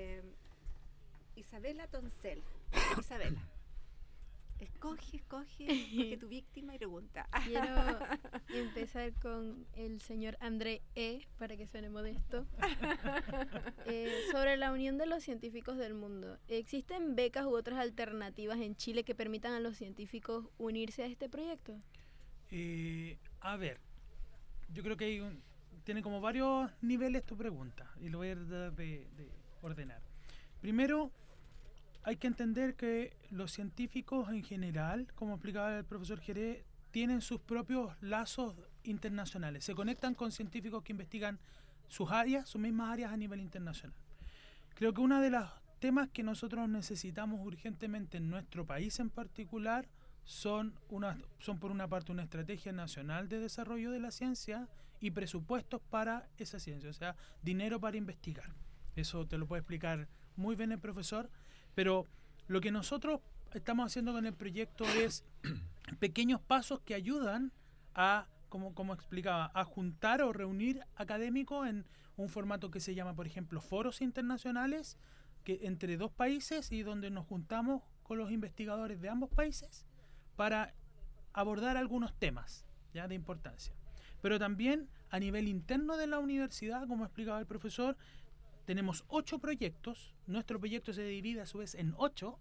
Isabela Toncel. Isabela, escoge tu víctima y pregunta. Quiero empezar con el señor André para que suene modesto. Sobre la unión de los científicos del mundo. ¿Existen becas u otras alternativas en Chile que permitan a los científicos unirse a este proyecto? A ver, yo creo que tiene como varios niveles tu pregunta y lo voy a tratar de ordenar. Primero, hay que entender que los científicos en general, como explicaba el profesor Jerez, tienen sus propios lazos internacionales. Se conectan con científicos que investigan sus mismas áreas a nivel internacional. Creo que uno de los temas que nosotros necesitamos urgentemente en nuestro país en particular son por una parte una estrategia nacional de desarrollo de la ciencia y presupuestos para esa ciencia, o sea, dinero para investigar. Eso te lo puede explicar muy bien el profesor, pero lo que nosotros estamos haciendo con el proyecto es pequeños pasos que ayudan a, como explicaba, a juntar o reunir académicos en un formato que se llama, por ejemplo, foros internacionales, que entre dos países y donde nos juntamos con los investigadores de ambos países para abordar algunos temas ya de importancia. Pero también a nivel interno de la universidad, como explicaba el profesor, tenemos 8 proyectos. Nuestro proyecto se divide a su vez en 8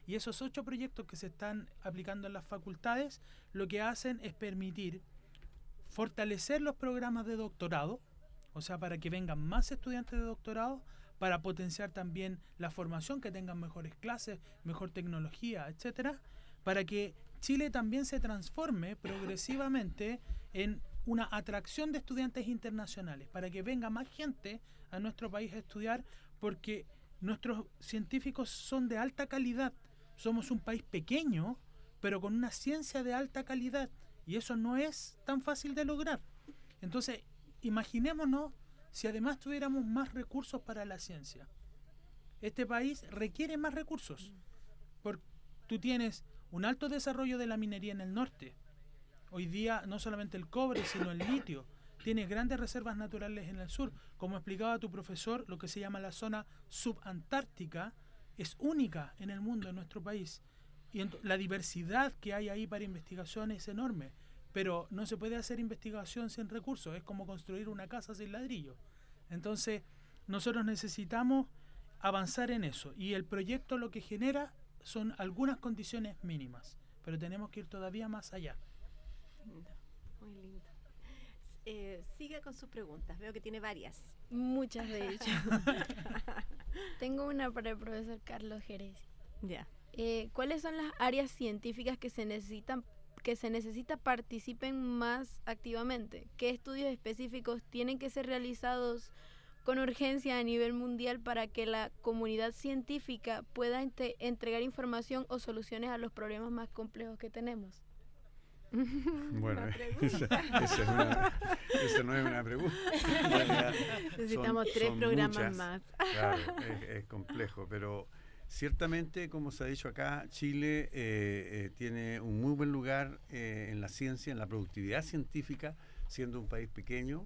Y esos 8 proyectos que se están aplicando en las facultades, lo que hacen es permitir fortalecer los programas de doctorado, o sea, para que vengan más estudiantes de doctorado, para potenciar también la formación, que tengan mejores clases, mejor tecnología, etcétera, para que Chile también se transforme progresivamente en una atracción de estudiantes internacionales, para que venga más gente a nuestro país a estudiar, porque nuestros científicos son de alta calidad. Somos un país pequeño, pero con una ciencia de alta calidad, y eso no es tan fácil de lograr. Entonces, imaginémonos si además tuviéramos más recursos para la ciencia. Este país requiere más recursos. Tú tienes un alto desarrollo de la minería en el norte. Hoy día no solamente el cobre, sino el litio. Tienes grandes reservas naturales en el sur. Como explicaba tu profesor, lo que se llama la zona subantártica es única en el mundo, en nuestro país. Y la diversidad que hay ahí para investigación es enorme. Pero no se puede hacer investigación sin recursos. Es como construir una casa sin ladrillo. Entonces, nosotros necesitamos avanzar en eso. Y el proyecto lo que genera son algunas condiciones mínimas. Pero tenemos que ir todavía más allá. Muy lindo. Siga con sus preguntas. Veo que tiene varias. Muchas, de hecho. Tengo una para el profesor Carlos Jerez. Ya. ¿Cuáles son las áreas científicas que se necesita participen más activamente? ¿Qué estudios específicos tienen que ser realizados con urgencia a nivel mundial para que la comunidad científica pueda entregar información o soluciones a los problemas más complejos que tenemos? Bueno, esa no es una pregunta. Necesitamos 3 programas muchas. más. Claro, es complejo, pero ciertamente, como se ha dicho acá, Chile tiene un muy buen lugar en la ciencia, en la productividad científica, siendo un país pequeño.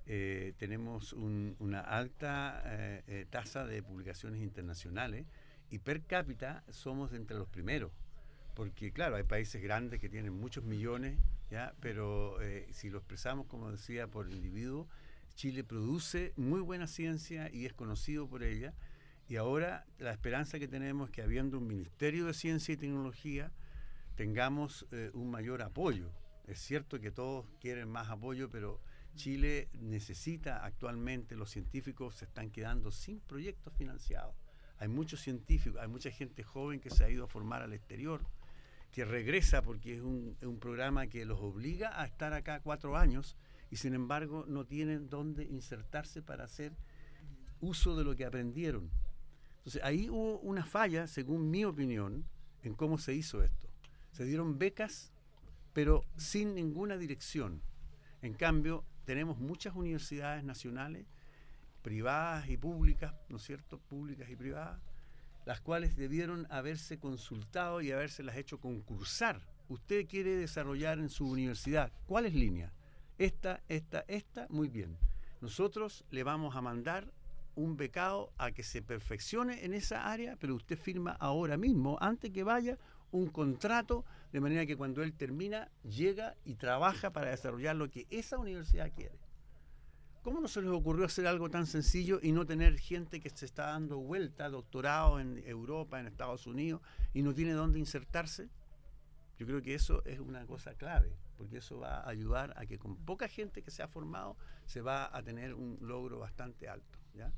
Tenemos una alta tasa de publicaciones internacionales y per cápita somos entre los primeros. Porque claro, hay países grandes que tienen muchos millones, ¿ya? Pero si lo expresamos, como decía, por individuo, Chile produce muy buena ciencia y es conocido por ella. Y ahora la esperanza que tenemos es que habiendo un Ministerio de Ciencia y Tecnología, tengamos un mayor apoyo. Es cierto que todos quieren más apoyo, pero Chile necesita actualmente, los científicos se están quedando sin proyectos financiados. Hay muchos científicos, hay mucha gente joven que se ha ido a formar al exterior, que regresa porque es un programa que los obliga a estar acá 4 años y sin embargo no tienen dónde insertarse para hacer uso de lo que aprendieron. Entonces ahí hubo una falla, según mi opinión, en cómo se hizo esto. Se dieron becas, pero sin ninguna dirección. En cambio, tenemos muchas universidades nacionales, privadas y públicas, ¿no es cierto?, públicas y privadas, las cuales debieron haberse consultado y habérselas hecho concursar. Usted quiere desarrollar en su universidad, ¿cuáles líneas? Esta, muy bien. Nosotros le vamos a mandar un becado a que se perfeccione en esa área, pero usted firma ahora mismo, antes que vaya, un contrato, de manera que cuando él termina, llega y trabaja para desarrollar lo que esa universidad quiere. ¿Cómo no se les ocurrió hacer algo tan sencillo y no tener gente que se está dando vuelta, doctorado en Europa, en Estados Unidos, y no tiene dónde insertarse? Yo creo que eso es una cosa clave, porque eso va a ayudar a que con poca gente que se ha formado se va a tener un logro bastante alto, ¿ya?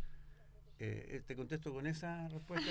Te contesto con esa respuesta.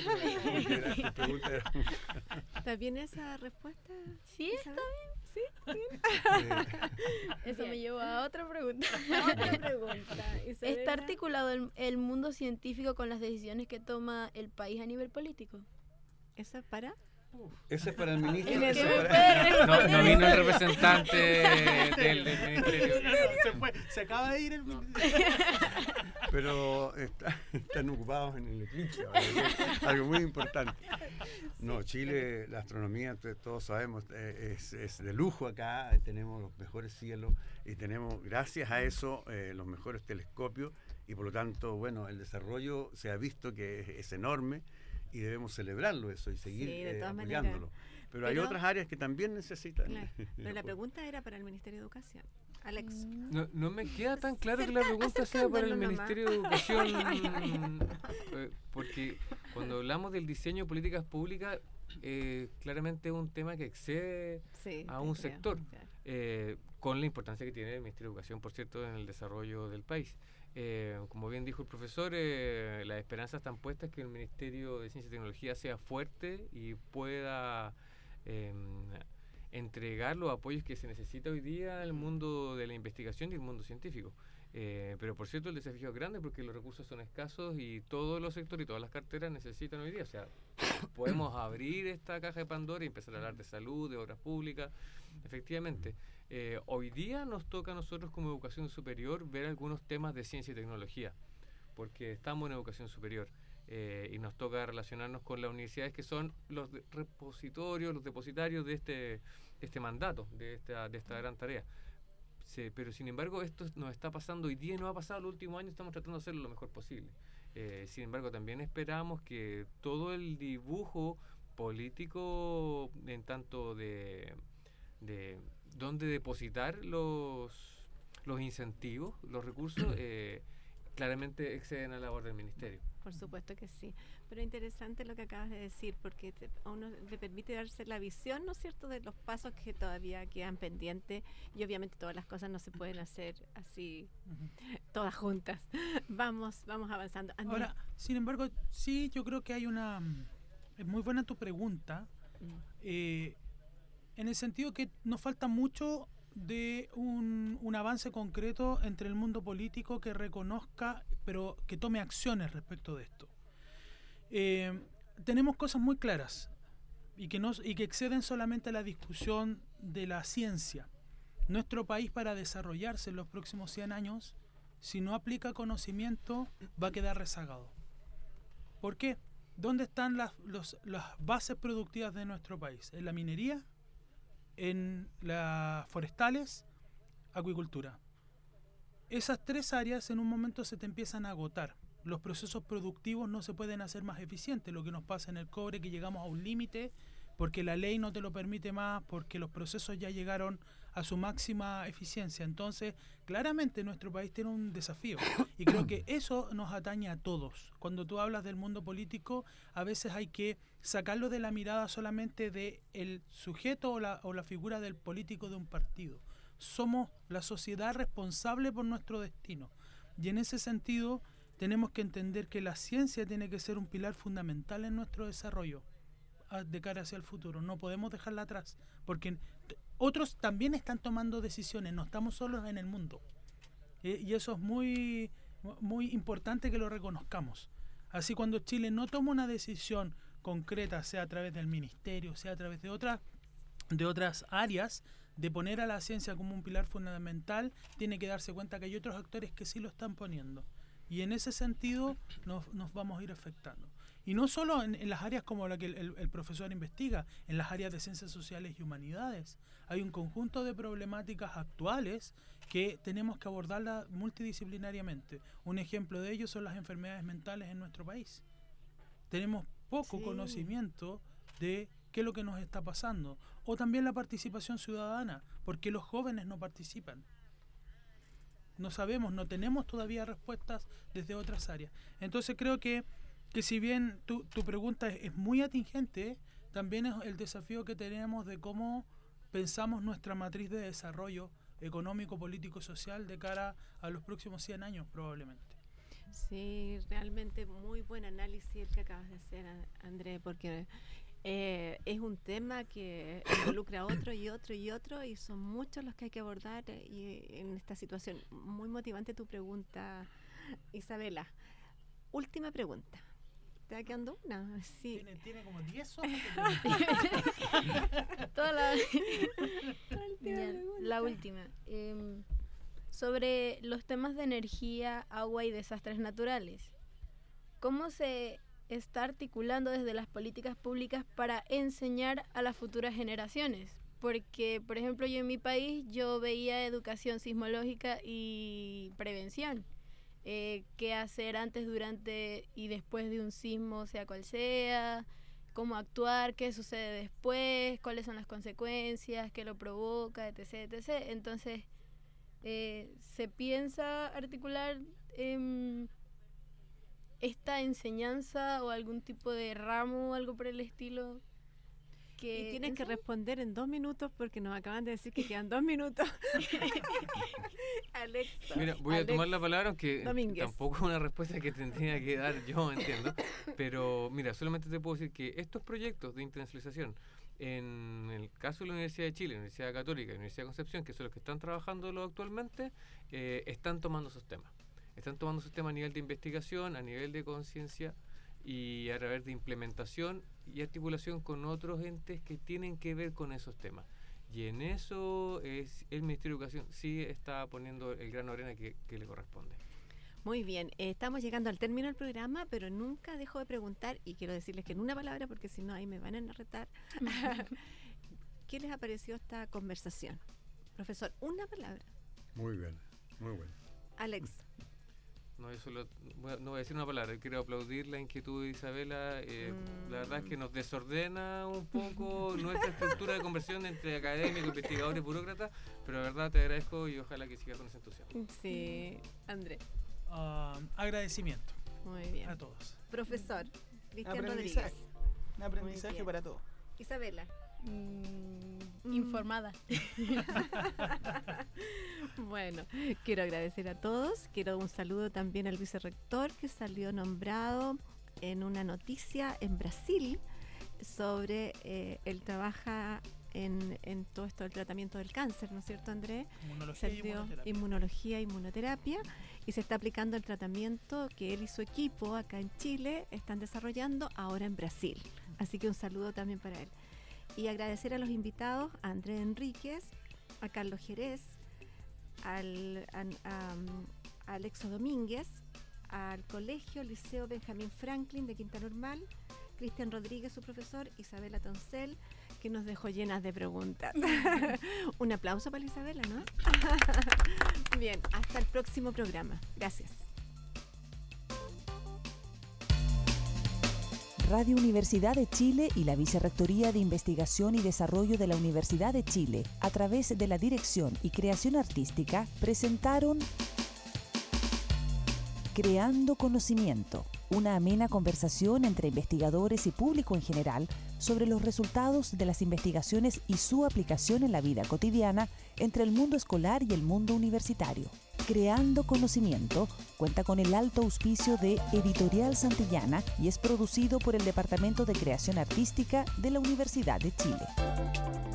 ¿Está bien esa respuesta? Sí, está bien. Sí, bien. Eso me llevó a otra pregunta. Otra pregunta. ¿Está articulado el mundo científico con las decisiones que toma el país a nivel político? ¿Eso es para? Ese es para el ministro. No vino el representante del ministerio. Se acaba de ir el ministro. Pero están ocupados en el eclipse, algo muy importante. No, Chile, la astronomía, todos sabemos, es de lujo acá. Tenemos los mejores cielos y tenemos, gracias a eso, los mejores telescopios y por lo tanto, bueno, el desarrollo se ha visto que es enorme. Y debemos celebrarlo eso y seguir apoyándolo. Pero hay otras áreas que también necesitan. Claro, pero la pregunta era para el Ministerio de Educación. Alex. No me queda tan claro que la pregunta sea para el Ministerio de Educación, porque cuando hablamos del diseño de políticas públicas, claramente un tema que excede a un sector, con la importancia que tiene el Ministerio de Educación, por cierto, en el desarrollo del país. Como bien dijo el profesor, las esperanzas están puestas que el Ministerio de Ciencia y Tecnología sea fuerte y pueda entregar los apoyos que se necesita hoy día al mundo de la investigación y el mundo científico. Pero por cierto el desafío es grande porque los recursos son escasos y todos los sectores y todas las carteras necesitan hoy día. O sea, podemos abrir esta caja de Pandora y empezar a hablar de salud, de obras públicas. Efectivamente, hoy día nos toca a nosotros como educación superior ver algunos temas de ciencia y tecnología, porque estamos en educación superior. Y nos toca relacionarnos con las universidades que son los repositorios, los depositarios de este mandato, de esta gran tarea. Sí, pero sin embargo esto nos está pasando hoy día y nos ha pasado los últimos años, estamos tratando de hacerlo lo mejor posible. Sin embargo también esperamos que todo el dibujo político en tanto de dónde depositar los incentivos, los recursos, claramente exceden a la labor del Ministerio. Por supuesto que sí, pero interesante lo que acabas de decir, porque a uno le permite darse la visión, ¿no es cierto?, de los pasos que todavía quedan pendientes, y obviamente todas las cosas no se pueden hacer así, todas juntas. Vamos avanzando. Andrea. Ahora, sin embargo, sí, yo creo que hay es muy buena tu pregunta, en el sentido que nos falta mucho de un avance concreto entre el mundo político que reconozca, pero que tome acciones respecto de esto. Tenemos cosas muy claras y que exceden solamente la discusión de la ciencia. Nuestro país, para desarrollarse en los próximos 100 años, si no aplica conocimiento, va a quedar rezagado. ¿Por qué? ¿Dónde están las bases productivas de nuestro país? ¿En la minería? ¿En las forestales? ¿Acuicultura? Esas tres áreas en un momento se te empiezan a agotar. Los procesos productivos no se pueden hacer más eficientes. Lo que nos pasa en el cobre, que llegamos a un límite porque la ley no te lo permite más, porque los procesos ya llegaron a su máxima eficiencia. Entonces, claramente nuestro país tiene un desafío y creo que eso nos atañe a todos. Cuando tú hablas del mundo político, a veces hay que sacarlo de la mirada solamente del sujeto o la figura del político de un partido. Somos la sociedad responsable por nuestro destino, y en ese sentido tenemos que entender que la ciencia tiene que ser un pilar fundamental en nuestro desarrollo de cara hacia el futuro. No podemos dejarla atrás, porque otros también están tomando decisiones, no estamos solos en el mundo, y eso es muy, muy importante que lo reconozcamos. Así, cuando Chile no toma una decisión concreta, sea a través del ministerio, sea a través de otras áreas, de poner a la ciencia como un pilar fundamental, tiene que darse cuenta que hay otros actores que sí lo están poniendo, y en ese sentido nos vamos a ir afectando. Y no solo en las áreas como la que el profesor investiga, en las áreas de ciencias sociales y humanidades. Hay un conjunto de problemáticas actuales que tenemos que abordarlas multidisciplinariamente. Un ejemplo de ello son las enfermedades mentales en nuestro país. Tenemos poco conocimiento de qué es lo que nos está pasando. O también la participación ciudadana, porque los jóvenes no participan. No sabemos, no tenemos todavía respuestas desde otras áreas. Entonces creo que si bien tu pregunta es muy atingente, también es el desafío que tenemos de cómo pensamos nuestra matriz de desarrollo económico, político, social de cara a los próximos 100 años probablemente. Sí, realmente muy buen análisis el que acabas de hacer, André, porque es un tema que involucra a otro y otro y otro, y son muchos los que hay que abordar, y en esta situación. Muy motivante tu pregunta, Isabela. Última pregunta. ¿Te va quedando una? Sí. Tiene como 10 horas. La última. Sobre los temas de energía, agua y desastres naturales. ¿Cómo se está articulando desde las políticas públicas para enseñar a las futuras generaciones? Porque, por ejemplo, yo en mi país yo veía educación sismológica y prevención. Qué hacer antes, durante y después de un sismo, sea cual sea, cómo actuar, qué sucede después, cuáles son las consecuencias, qué lo provoca, etc. etc. Entonces, ¿se piensa articular esta enseñanza o algún tipo de ramo o algo por el estilo que... Y tienes que responder en 2 minutos porque nos acaban de decir que quedan 2 minutos. Alexa. Mira, voy a tomar la palabra, aunque Domínguez. tampoco es una respuesta que tendría que dar yo, entiendo. Pero mira, solamente te puedo decir que estos proyectos de internacionalización, en el caso de la Universidad de Chile, la Universidad Católica y la Universidad de Concepción, que son los que están trabajándolo actualmente, están tomando esos temas. Están tomando esos temas a nivel de investigación, a nivel de conciencia y a través de implementación y articulación con otros entes que tienen que ver con esos temas. Y en eso el Ministerio de Educación sí está poniendo el grano de arena que le corresponde. Muy bien, estamos llegando al término del programa, pero nunca dejo de preguntar, y quiero decirles que en una palabra, porque si no ahí me van a retar. ¿Qué les ha parecido esta conversación? Profesor, una palabra. Muy bien, muy bueno. Alex. No, yo solo no voy a decir una palabra, quiero aplaudir la inquietud de Isabela. La verdad es que nos desordena un poco nuestra estructura de conversión entre académicos, investigadores, burócratas, pero la verdad te agradezco y ojalá que sigas con ese entusiasmo. Sí, André. Agradecimiento Muy bien. a todos. Profesor, Cristian Aprendizaje. Rodríguez. Un aprendizaje bien. para todos. Isabela. Informada. Bueno, quiero agradecer a todos. Quiero un saludo también al vicerrector que salió nombrado en una noticia en Brasil sobre él trabaja en todo esto del tratamiento del cáncer, ¿no es cierto, Andrés? Inmunología, inmunoterapia, y se está aplicando el tratamiento que él y su equipo acá en Chile están desarrollando ahora en Brasil. Así que un saludo también para él. Y agradecer a los invitados, a Andrés Enríquez, a Carlos Jerez, a Alexo Domínguez, al Colegio Liceo Benjamín Franklin de Quinta Normal, Cristian Rodríguez, su profesor, Isabela Toncel, que nos dejó llenas de preguntas. Un aplauso para Isabela, ¿no? Bien, hasta el próximo programa. Gracias. Radio Universidad de Chile y la Vicerrectoría de Investigación y Desarrollo de la Universidad de Chile, a través de la Dirección y Creación Artística, presentaron Creando Conocimiento, una amena conversación entre investigadores y público en general sobre los resultados de las investigaciones y su aplicación en la vida cotidiana entre el mundo escolar y el mundo universitario. Creando Conocimiento cuenta con el alto auspicio de Editorial Santillana y es producido por el Departamento de Creación Artística de la Universidad de Chile.